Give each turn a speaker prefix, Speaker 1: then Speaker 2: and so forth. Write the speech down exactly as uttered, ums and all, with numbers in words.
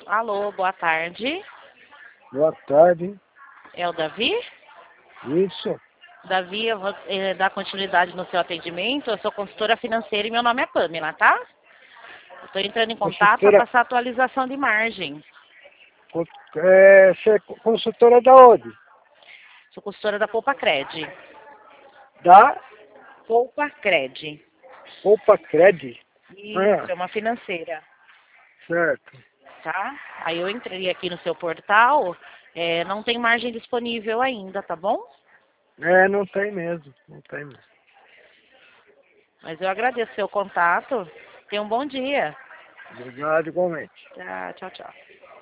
Speaker 1: Alô, boa tarde.
Speaker 2: Boa tarde.
Speaker 1: É o Davi?
Speaker 2: Isso.
Speaker 1: Davi, eu vou eh, dar continuidade no seu atendimento. Eu sou consultora financeira e meu nome é Pamela, tá? Estou entrando em contato para
Speaker 2: Consultora,
Speaker 1: passar atualização de margem.
Speaker 2: con- é, você é consultora da onde?
Speaker 1: Sou consultora da Poupa Cred.
Speaker 2: Da
Speaker 1: Poupa Cred.
Speaker 2: Poupa Cred.
Speaker 1: Isso,
Speaker 2: Ah,
Speaker 1: é uma financeira,
Speaker 2: certo.
Speaker 1: tá? Aí eu entrei aqui no seu portal, eh, não tem margem disponível ainda, tá bom?
Speaker 2: É, não tem mesmo. Não tem mesmo.
Speaker 1: Mas eu agradeço o seu contato. Tenha um bom dia.
Speaker 2: Obrigado igualmente.
Speaker 1: Tá, tchau, tchau.